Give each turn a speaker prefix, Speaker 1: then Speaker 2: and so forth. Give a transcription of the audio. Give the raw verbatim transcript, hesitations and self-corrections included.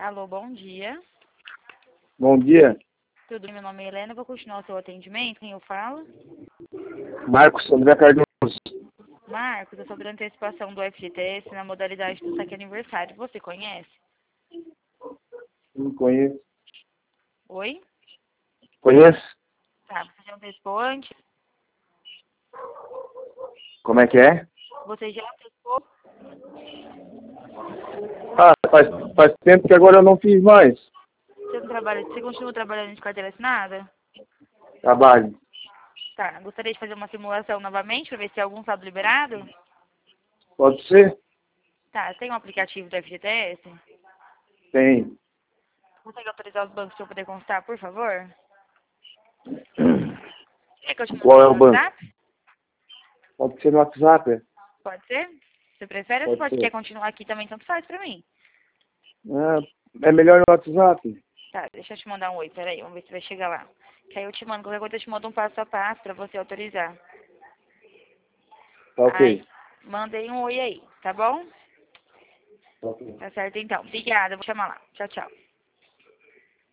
Speaker 1: Alô, bom dia.
Speaker 2: Bom dia.
Speaker 1: Tudo bem? Meu nome é Helena, vou continuar o seu atendimento. Quem eu falo?
Speaker 2: Marcos André Cardoso.
Speaker 1: Marcos, é sobre a antecipação do F G T S na modalidade do saque aniversário. Você conhece?
Speaker 2: Não conheço.
Speaker 1: Oi?
Speaker 2: Conheço?
Speaker 1: Tá, você já antecipou antes?
Speaker 2: Como é que é?
Speaker 1: Você já antecipou?
Speaker 2: Ah, faz, faz tempo que agora eu não fiz mais.
Speaker 1: Você não trabalha, você continua trabalhando de carteira assinada?
Speaker 2: Trabalho.
Speaker 1: Tá, gostaria de fazer uma simulação novamente para ver se algum estado liberado?
Speaker 2: Pode ser?
Speaker 1: Tá, tem um aplicativo do F G T S?
Speaker 2: Tem.
Speaker 1: Consegue autorizar os bancos para eu poder constar, por favor? Quer que eu te mande
Speaker 2: Qual é
Speaker 1: no
Speaker 2: o banco?
Speaker 1: WhatsApp?
Speaker 2: Pode ser no WhatsApp? é?
Speaker 1: Pode ser? Você prefere ou você
Speaker 2: Pode
Speaker 1: pode, quer
Speaker 2: ser.
Speaker 1: continuar aqui também? Tanto faz pra mim.
Speaker 2: Ah, é melhor no WhatsApp?
Speaker 1: Tá, deixa eu te mandar um oi, peraí, vamos ver se vai chegar lá. Que aí eu te mando, qualquer coisa eu te mando um passo a passo pra você autorizar.
Speaker 2: Tá
Speaker 1: Aí,
Speaker 2: ok.
Speaker 1: mandei um oi aí, tá bom?
Speaker 2: Tá ok.
Speaker 1: Tá certo então. Obrigada, vou chamar lá. Tchau, tchau.